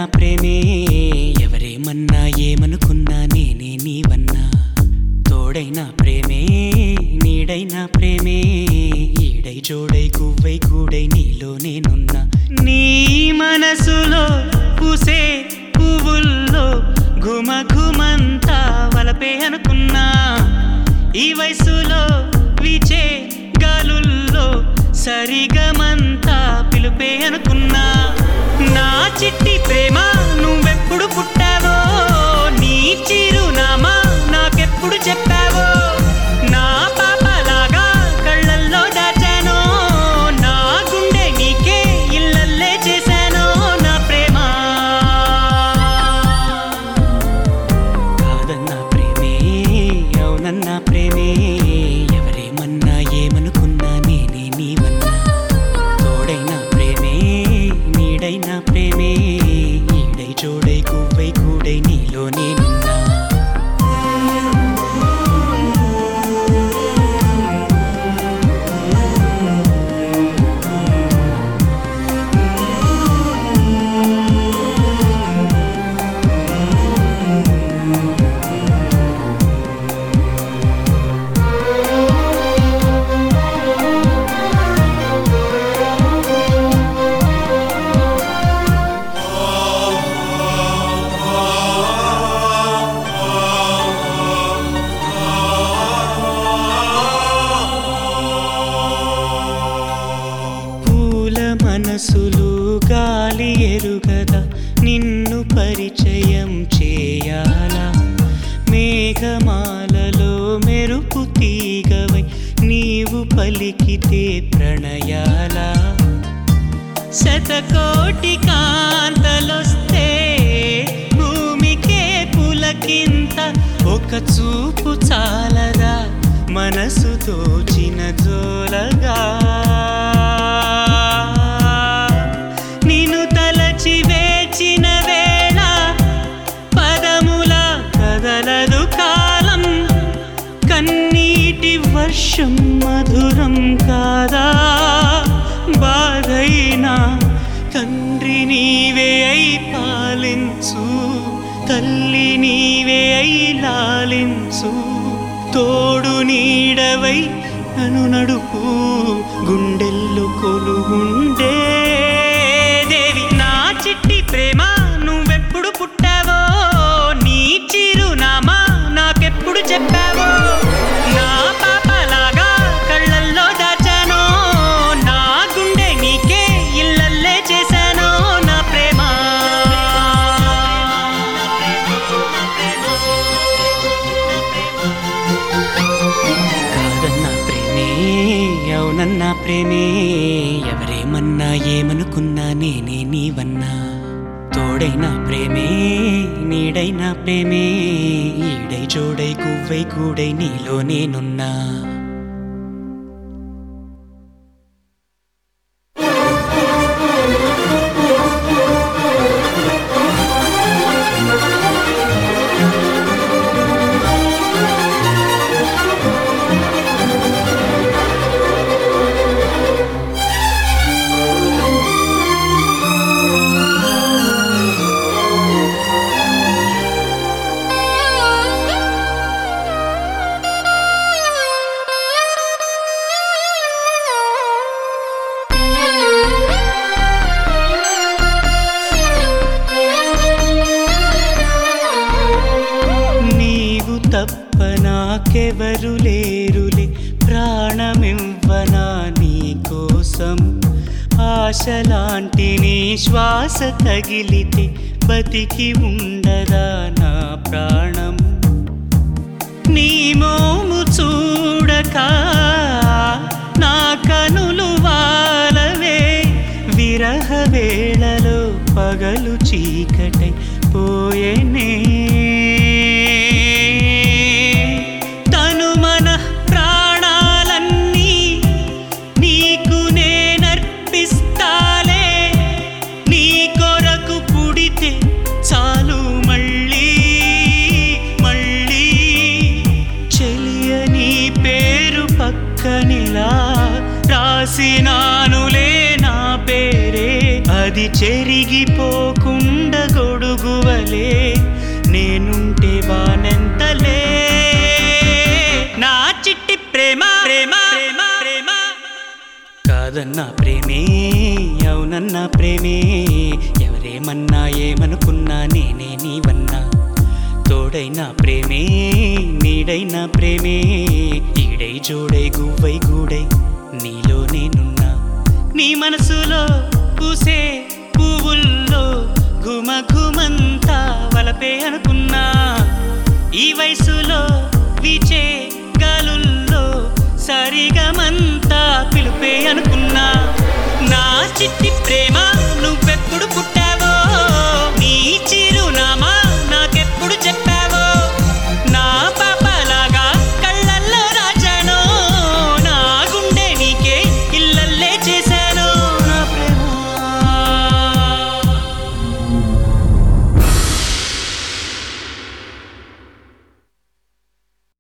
ప్రేమే ఎవరేమన్నా ఏమనుకున్నా నేనే నీవన్నా తోడైనా ప్రేమే నీడైనా ప్రేమే ఈడై జోడై గువ్వై కూడై నీలో నేనున్నా నీ మనసులో పూసే పువ్వుల్లో ఘుమ ఘుమంతా వలపే అనుకున్నా ఈ వయసులో వీచే గాలుల్లో సరిగమంతా పిలుపే అనుకున్నా నా చిట్టి ప్రేమ నువ్వెప్పుడు పుట్టావో నీ చిరునామా నాకెప్పుడు చెప్పావో నా పాపలాగా కళ్ళల్లో దాచానో నా గుండె నీకే ఇల్లల్లే చేశానో నా ప్రేమ కాదన్నా ప్రేమే అవునన్నా ప్రేమే ఎవరేమన్నా ఏమనుకున్నా నేనే నీవన్నా తోడైనా ప్రేమే నీడైనా ప్రేమే ఈడై జోడై గువ్వై కూడై నీలో నేనున్నా మనసులు గాలి ఎరుగదా నిన్ను పరిచయం చేయాలా మేఘమాలలో మెరుపు తీగవై నీవు పలికితే ప్రణయాలా శతకోటి కాంతలొస్తే భూమికే పులకింత ఒక చూపు చాలదా మనసు దోచిన జోలగా వేచిన వేళ పదముల కదలదు కాలం కన్నీటి వర్షం మధురం కాదా బాధైనా తండ్రి నీవే అయి పాలించు తల్లి నీవే అయి లాలించు తోడు నీడవై నన్ను నడుపు గుండెల్లో కొలుగుండే చిట్టి ప్రేమ నువ్వెప్పుడు పుట్టావో నీ చిరునామా నాకెప్పుడు చెప్పావో నా పాపలాగా కళ్ళల్లో దాచానో నా గుండె నీకే ఇల్లల్లే చేశానో నా ప్రేమ కాదన్నా ప్రేమే అవునన్నా ప్రేమే ఎవరేమన్నా ఏమనుకున్నా నేనే నీవన్నా తోడైనా ప్రేమే నీడైనా ప్రేమే ఈడై జోడై గువ్వై కూడై నీలో నేనున్నా తప్ప నాకెవరు లేరులే ప్రాణమివ్వనా నీ కోసం ఆశలాంటి నీ శ్వాస తగిలితే బతికి ఉండదా నా ప్రాణం నీ మోము చూడక నా కనులు వాలవే విరహ వేళలో పగలు చీకటై పోయేనే చాలు మళ్ళీ మళ్ళీ చెలియని పేరు పక్కనిలా రాసినానులే నా పేరే అది చెరిగిపోకుండా వానెంతలే నేనుంటే వానెంతలే నా చిట్టి ప్రేమ ప్రేమ ప్రేమ ప్రేమ కాదన్నా ప్రేమే అవునన్నా ప్రేమే ఎవరేమన్నా ఏమనుకున్నా నేనే నీవన్నా తోడైనా ప్రేమే నీడైనా ప్రేమే ఈడై జోడై గువ్వై గూడై నీలో నేనున్నా నీ మనసులో పూసే పువ్వుల్లో ఘుమ ఘుమంతా వలపే అనుకున్నా ఈ వయసులో వీచే గాలుల్లో సరిగమంతా పిలుపే అనుకున్నా